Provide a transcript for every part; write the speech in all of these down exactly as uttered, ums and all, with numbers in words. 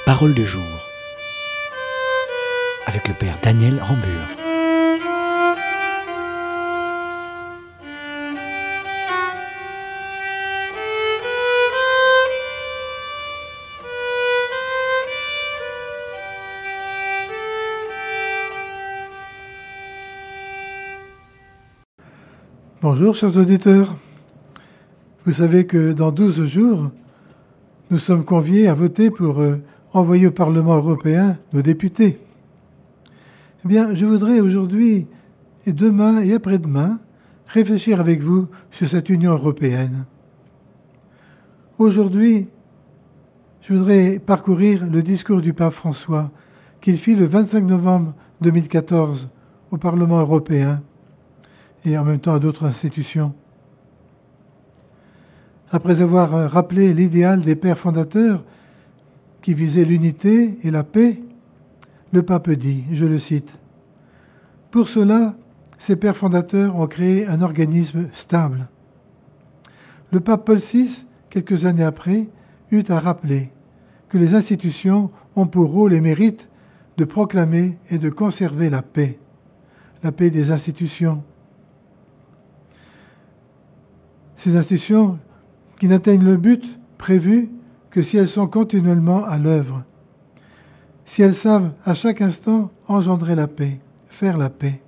parole de jour avec le Père Daniel Rambure. Bonjour chers auditeurs, vous savez que dans douze jours, nous sommes conviés à voter pour euh, envoyer au Parlement européen nos députés. Eh bien, je voudrais aujourd'hui et demain et après-demain réfléchir avec vous sur cette Union européenne. Aujourd'hui, je voudrais parcourir le discours du pape François qu'il fit le vingt-cinq novembre deux mille quatorze au Parlement européen et en même temps à d'autres institutions. Après avoir rappelé l'idéal des pères fondateurs qui visait l'unité et la paix, le pape dit, je le cite, « Pour cela, ces pères fondateurs ont créé un organisme stable. » Le pape Paul six, quelques années après, eut à rappeler que les institutions ont pour rôle et mérite de proclamer et de conserver la paix, la paix des institutions. Ces institutions qui n'atteignent le but prévu que si elles sont continuellement à l'œuvre, si elles savent à chaque instant engendrer la paix, faire la paix.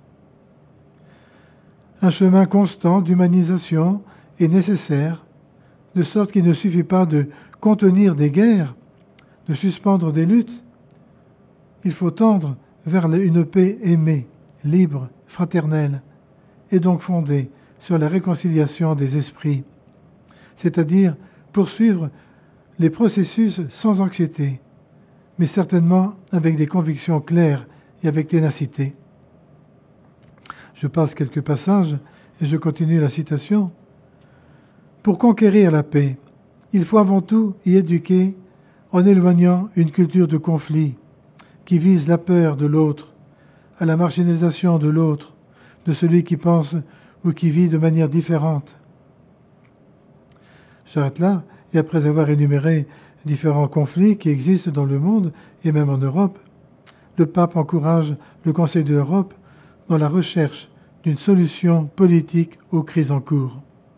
Un chemin constant d'humanisation est nécessaire, de sorte qu'il ne suffit pas de contenir des guerres, de suspendre des luttes. Il faut tendre vers une paix aimée, libre, fraternelle, et donc fondée sur la réconciliation des esprits, c'est-à-dire poursuivre les processus sans anxiété, mais certainement avec des convictions claires et avec ténacité. Je passe quelques passages et je continue la citation. Pour conquérir la paix, il faut avant tout y éduquer en éloignant une culture de conflit qui vise la peur de l'autre, à la marginalisation de l'autre, de celui qui pense ou qui vit de manière différente. J'arrête là, et après avoir énuméré différents conflits qui existent dans le monde, et même en Europe, le pape encourage le Conseil de l'Europe dans la recherche d'une solution politique aux crises en cours.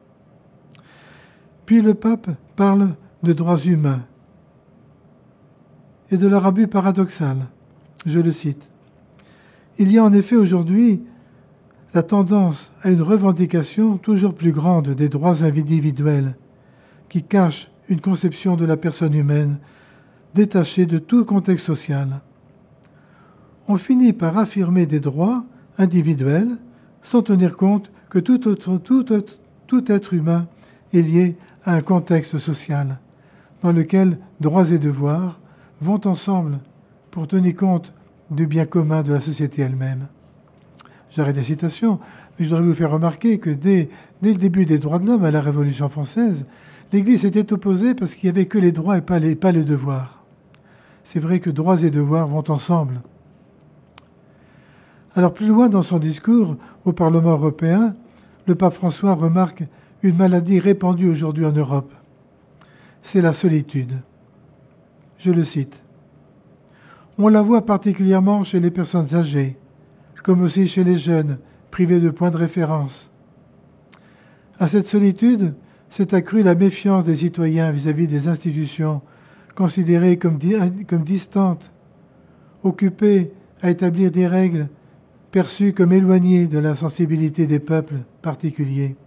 Puis le pape parle de droits humains et de leur abus paradoxal. Je le cite. « Il y a en effet aujourd'hui la tendance à une revendication toujours plus grande des droits individuels qui cache une conception de la personne humaine détachée de tout contexte social. On finit par affirmer des droits individuels sans tenir compte que tout, autre, tout, autre, tout être humain est lié à un contexte social dans lequel droits et devoirs vont ensemble pour tenir compte du bien commun de la société elle-même. » J'arrête des citations, mais je voudrais vous faire remarquer que dès, dès le début des droits de l'homme à la Révolution française, l'Église était opposée parce qu'il n'y avait que les droits et pas les, pas les devoirs. C'est vrai que droits et devoirs vont ensemble. Alors plus loin dans son discours au Parlement européen, le pape François remarque une maladie répandue aujourd'hui en Europe. C'est la solitude. Je le cite. « On la voit particulièrement chez les personnes âgées, comme aussi chez les jeunes, privés de points de référence. À cette solitude s'est accrue la méfiance des citoyens vis-à-vis des institutions, considérées comme, di- comme distantes, occupées à établir des règles perçues comme éloignées de la sensibilité des peuples particuliers.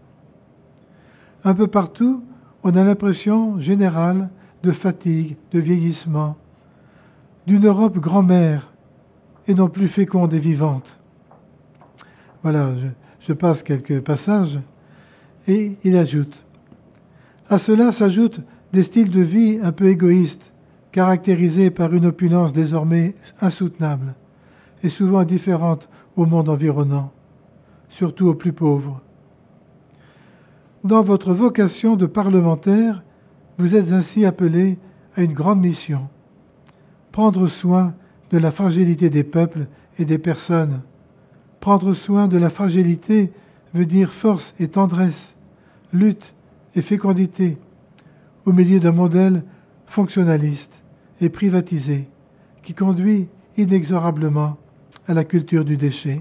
Un peu partout, on a l'impression générale de fatigue, de vieillissement, d'une Europe grand-mère, et non plus féconde et vivante. » Voilà, je, je passe quelques passages, et il ajoute « À cela s'ajoutent des styles de vie un peu égoïstes, caractérisés par une opulence désormais insoutenable, et souvent indifférente au monde environnant, surtout aux plus pauvres. Dans votre vocation de parlementaire, vous êtes ainsi appelés à une grande mission, prendre soin de la fragilité des peuples et des personnes. Prendre soin de la fragilité veut dire force et tendresse, lutte et fécondité, au milieu d'un modèle fonctionnaliste et privatisé qui conduit inexorablement à la culture du déchet.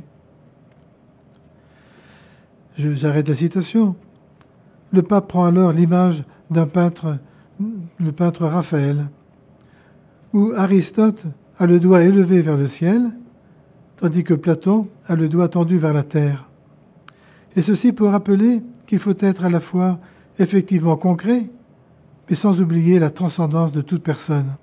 Je, j'arrête la citation. Le pape prend alors l'image d'un peintre, le peintre Raphaël, où Aristote a le doigt élevé vers le ciel, tandis que Platon a le doigt tendu vers la terre. Et ceci pour rappeler qu'il faut être à la fois effectivement concret, mais sans oublier la transcendance de toute personne.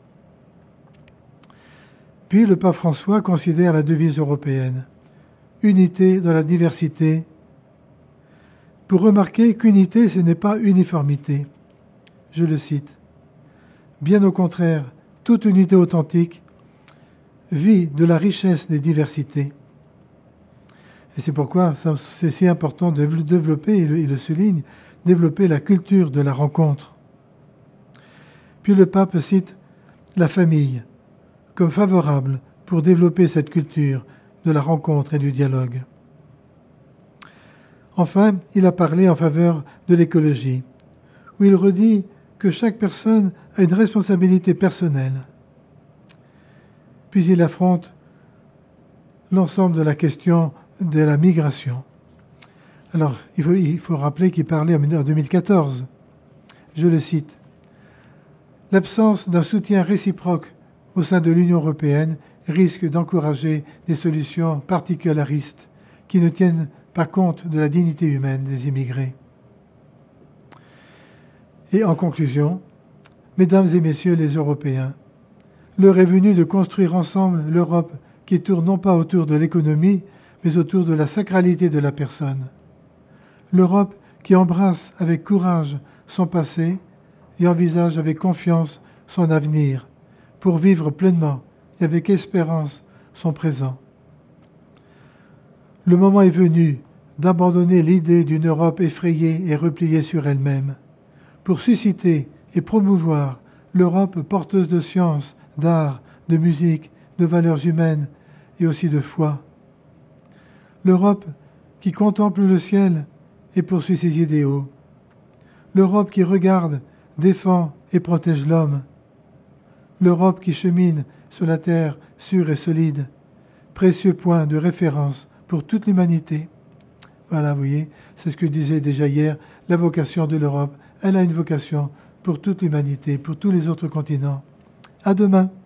Puis le pape François considère la devise européenne, unité dans la diversité, pour remarquer qu'unité, ce n'est pas uniformité. Je le cite. Bien au contraire, toute unité authentique vit de la richesse des diversités. Et c'est pourquoi ça, c'est si important de développer, il le, il le souligne, développer la culture de la rencontre. Puis le pape cite la famille comme favorable pour développer cette culture de la rencontre et du dialogue. Enfin, il a parlé en faveur de l'écologie, où il redit que chaque personne a une responsabilité personnelle. Puis il affronte l'ensemble de la question de la migration. Alors, il faut, il faut rappeler qu'il parlait en deux mille quatorze. Je le cite. « L'absence d'un soutien réciproque au sein de l'Union européenne risque d'encourager des solutions particularistes qui ne tiennent pas compte de la dignité humaine des immigrés. » Et en conclusion, mesdames et messieurs les Européens, l'heure est venue de construire ensemble l'Europe qui tourne non pas autour de l'économie, mais autour de la sacralité de la personne. L'Europe qui embrasse avec courage son passé et envisage avec confiance son avenir pour vivre pleinement et avec espérance son présent. Le moment est venu d'abandonner l'idée d'une Europe effrayée et repliée sur elle-même, pour susciter et promouvoir l'Europe porteuse de science, d'art, de musique, de valeurs humaines et aussi de foi. L'Europe qui contemple le ciel et poursuit ses idéaux. L'Europe qui regarde, défend et protège l'homme. L'Europe qui chemine sur la terre sûre et solide, précieux point de référence pour toute l'humanité. Voilà, vous voyez, c'est ce que je disais déjà hier, la vocation de l'Europe, elle a une vocation pour toute l'humanité, pour tous les autres continents. À demain.